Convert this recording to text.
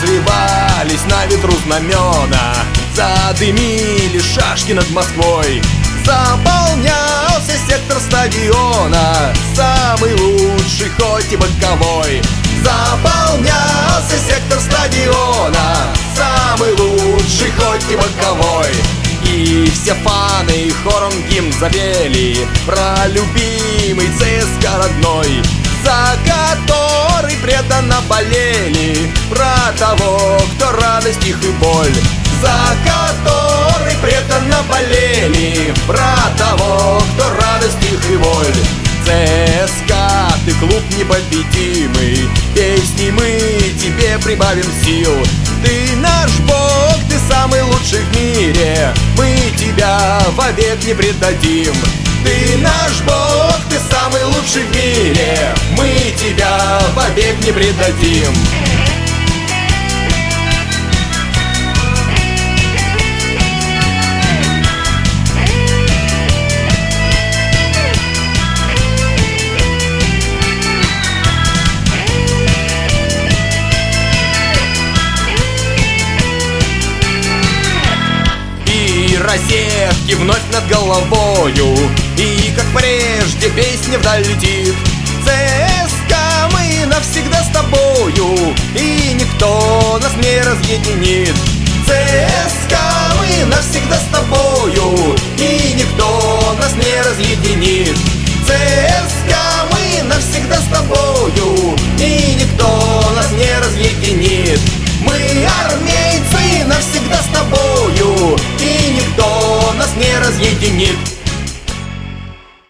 развивались на ветру знамена, задымили шашки над Москвой. Заполнялся сектор стадиона, самый лучший, хоть и боковой. Заполнялся сектор стадиона, самый лучший, хоть и боковой. И все фаны хором гимн запели про любимый ЦСКА родной, за который преданно болели, про того, кто радость их и боль, за который преданно болели, про того, кто радость их и боль. ЦСКА, ты клуб непобедимый, песни мы тебе прибавим сил. Ты наш бог, ты самый лучший в мире, мы тебя вовек не предадим. Ты наш бог, ты самый лучший в мире, мы тебя вовек не предадим. Розетки вновь над головою, и как прежде песня вдаль летит. ЦСКА, мы навсегда с тобою, и никто нас не разъединит. ЦСКА, мы навсегда с тобою, и никто нас не разъединит. ЦСКА, мы навсегда с тобою, и никто нас не разъединит. Мы армейцы навсегда с тобою, и никто нас не разъединит.